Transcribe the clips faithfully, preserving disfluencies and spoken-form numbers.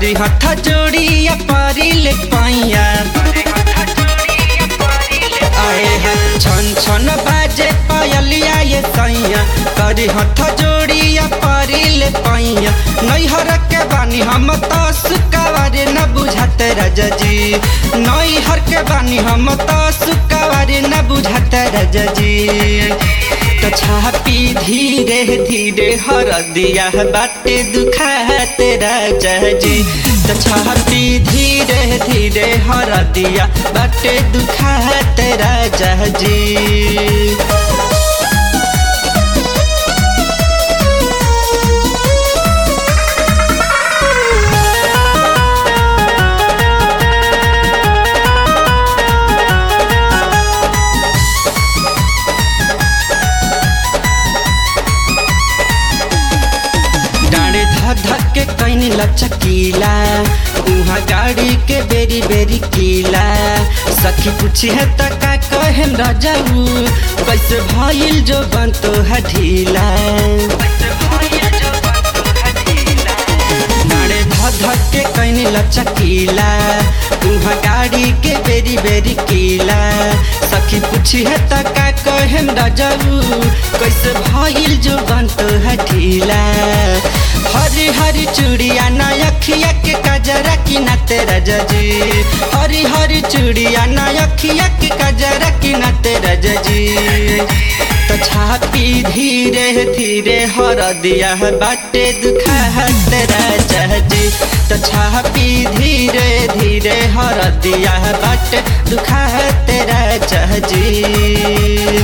करी हथ जोड़िया पारी ले पाइया आए हैं छन छन बाजे पायलिया ये सैया करी हथ जोड़िया पारी ले पाइया नैहर के बानी हम तो सुकावारे न बुझाते राजा जी नैहर के बानी हम तो सुकावारे न बुझाते राजा जी तो छापी धीरे धीरे हर दिया बाटे दुखाते राजा जी तो छापी धीरे धीरे हर दिया बाटे दुखाते राजा जी। धक के कैनी लचकीला उहाँ गाड़ी के बेरी बेरी कीला सखी पूछी है त का कहेम राजाऊ कैसे भइल जो बनतो है ढीला नाड़े धक के कैनी लचकीला उहाँ गाड़ी के बेरी बेरी कीला सखी पूछी है त का कहेम राजाऊ कैसे भइल जो बनतो है ढीला हरी हरी चूड़िया ना अखिया के कजरा की ना तेरा जजी हरी हरी चूड़िया ना अखिया के कजरा की ना तेरा जजी तो छापी धीरे धीरे हर दिया बाटे दुखा तेरा जजी तो छापी धीरे धीरे हर दिया बाटे दुखा तेरा जजी।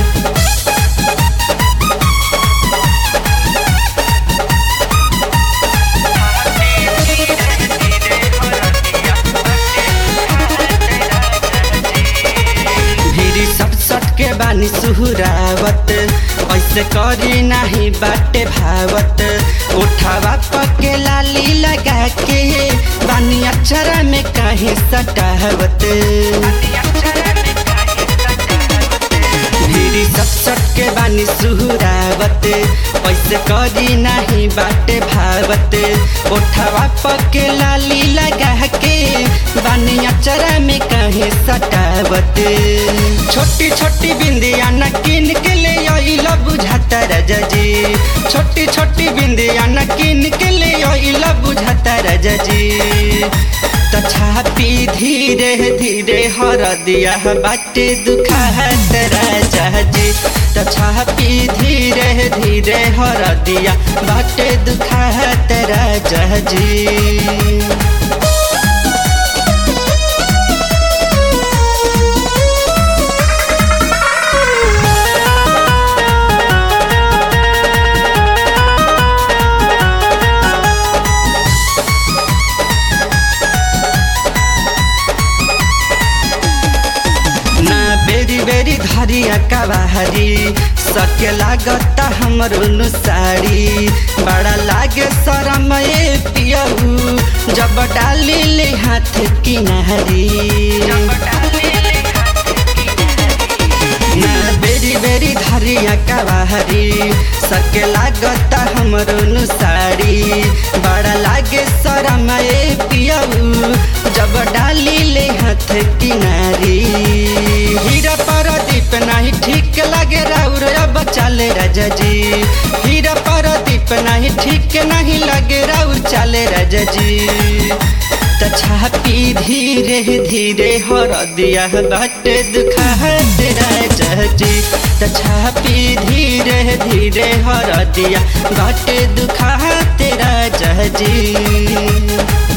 के बानी सुहुरावत ऐसे करी नहीं बाटे भावत उठावा पके लाली लगा के बानी अक्षरा में कहीं सटावत भीड़ी सट सट के बानी सुहुरावत ऐसे करी नहीं बाटे भावत उठावा पके लाली लगा के बानी अक्षरा में कहीं सटावत छोटी छोटी बिंदिया न किन के ले आइला बुझाता राजा जी छोटी छोटी बिंदिया न किन के ले आइला बुझाता राजा जी तो छापी धीरे धीरे हर दिया बाटे दुखात राजा जी तो छापी धीरे धीरे हर दिया बाटे दुखात राजा जी। बेरी धरिया कबाहरी सके लागता हमरो नु साड़ी बड़ा लागे शरम ए पियहू जब डाली ले हाथ किनारी ना बेरी बेरी धरिया कबाहरी सके लागता हमरो नु साड़ी बड़ा लागे शरम ए पियहू जब डाली ले हाथ किनारी हीरा पारादीप नहीं ठीक लगे राउर अब चले राजा जी हीरा पारादीप नहीं ठीक नहीं लगे राउर चले राजा जी तो छापी धीरे धीरे हर दिया बाटे दुखा राजा जी तो छापी धीरे धीरे हर दिया बाटे दुखा राजा जी।